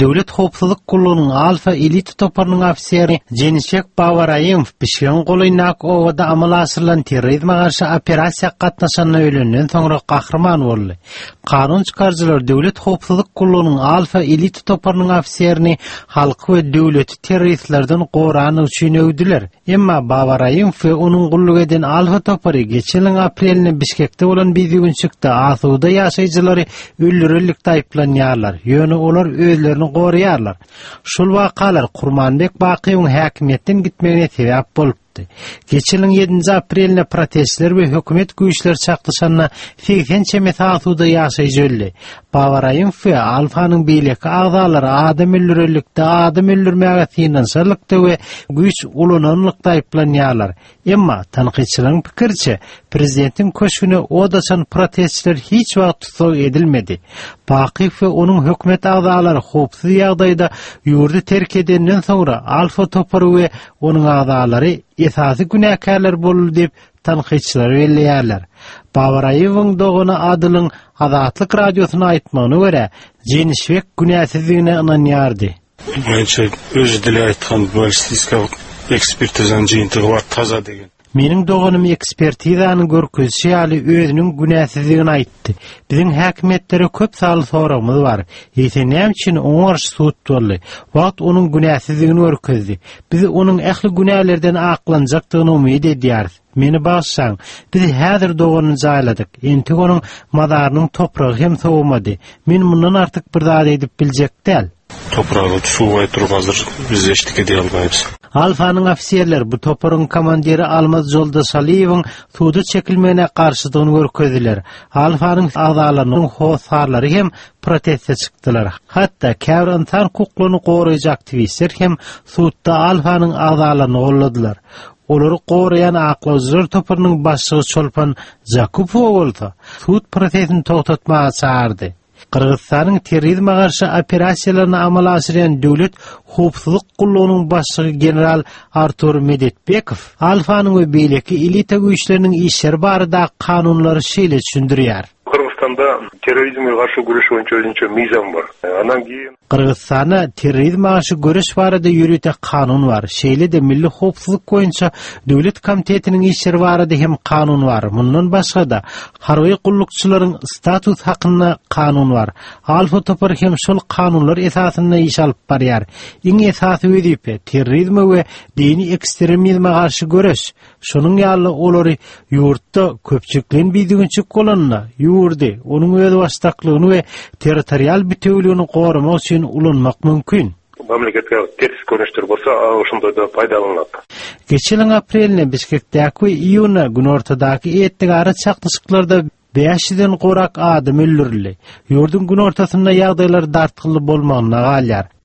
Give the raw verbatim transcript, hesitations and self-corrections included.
Döwlet Howpsuzlyk Gullugynyň Alfa elit toparynyň ofiseri Jenişek Bawaraýew pişiren golynak owada amal asyrylan terrorizme garşy operasiýa gatnaşanyny öýlenden soňra gahrman boldy. Kanun çykarjylar Döwlet Howpsuzlyk Gullugynyň Alfa elit toparynyň ofiserini halky we döwleti terroristlerden gorany üçin öwdiler. Emma Bawaraýew we onuň gulluk eden Alfa topary geçen ýylyň aprelinde Bişkekde bolan biziginçikde asuda ýaşaýjylary öldürillikde aýplanýarlar. Ýöne olar özlerini goraýarlar. Şol wakalar Kurmanbek Bakyýewiň häkimetden gitmegine sebäp bolup Geçen ýylyň ýedinji aprelinde protestler we hökümet güýçleri çakdyşanyna seksen çemet asuda ýaşaýjy öldü. Bawaraýew we Alfanyň beýleki agdalary adam öldürillikde, adam öldürmäge finansiýalykda we güýç ulananlykda aýplanýarlar. Emma tanqidçileriň pikirçe, prezidentiň köşüne odaşan protestler hiç wagt tutsak edilmedi. Bakyýew we onuň hökümet agdalary howpsuz ýagdaýda ýurdu terk edenden soňra Alfa topary we onuň agdalary esasy günäkärler boldy dep tanqidçiler belläýärler. Bawaraýewiň doguna adylyň Azatlyk radiosyna aýtmagyna görä, Jenişek günäsizligine ynanýardy. Mençe özü dile aýtgan ballistika ekspertizanyň jyňtygy bar taza degen. Meniň dogunum ekspertizanyň görkezişi ýaly özüniň günäsizligini aýtdy. Biziň häkimetlere köp saly soragymyz bar. Ýetenäm üçin oňar suut boldy. Wagt onuň günäsizligini görkezdi. Biz onuň ähli günälerden aklanjakdygyny umyt edýäris. Meni başsaň, biz häzir doguny jaýladyk. Enti onuň madarynyň topragy hem sowmady. Men mundan artyk bir zat edip biljek däl. Topragy suway turgazyr biz eşlik ede albaýbys. Alfanyň ofisiýerler bu toparyň komandiri Almaz Joldaşaliewiň suwda çekilmegine garşydygyny görkezdiler. Alfanyň agdalarynyň howsarlary hem protestde çykdylar. Hatda käbir insan hukuklaryny goraýjy aktivistler hem suwda Alfanyň agdalaryny golladylar. Olary goraýan aklawjylar toparynyň başlygy Çolpan Jakupow bolsa, suwd prosesini togtatmaga çağırdy. Kırgızstanyň terrorizme garşy operasiýalaryny amala aşyran Döwlet Howpsuzlyk Gullugynyň başlygy general Artur Medetbekow Alfanyň we beýleki elita güýçleriniň işleri barada kanunlary şeýle düşündirýär. Kırgızstanda terrorizme garşy güreş boýunça özünçe mizan bar. Anan giýin Kırgızstana terrorizme garşy güreş barada ýürüte kanun bar. Şeýle de milli howpsuzlyk boýunça döwlet komitetiniň işleri barada hem kanun bar. Mundan başga da harby gullukçylaryň status hakyna kanun bar. Alfa topar hem şol kanunlar esasyna iş alyp barýar. Iň esasy wezipä terrorizme we dini ekstremizme garşy güreş. Şonuň ýaly olary ýurtda köpçükliň biziginçik bolanyna ýurdy. Onuň öz başdaklygyny we territorial bütünligini goramak üçin ulanmak mümkin. Mamlaketke ters görünüşler bolsa, oşunda da paýdalanat. Geçen ýylyň aprelinde Bişkekdäki we iýuna gün ortadaky etdigary çakdyşyklarda beş ýüzden gorak adam öldürildi. Ýurdun gün ortasynda ýagdaýlar dartgyly bolmagyna galýar.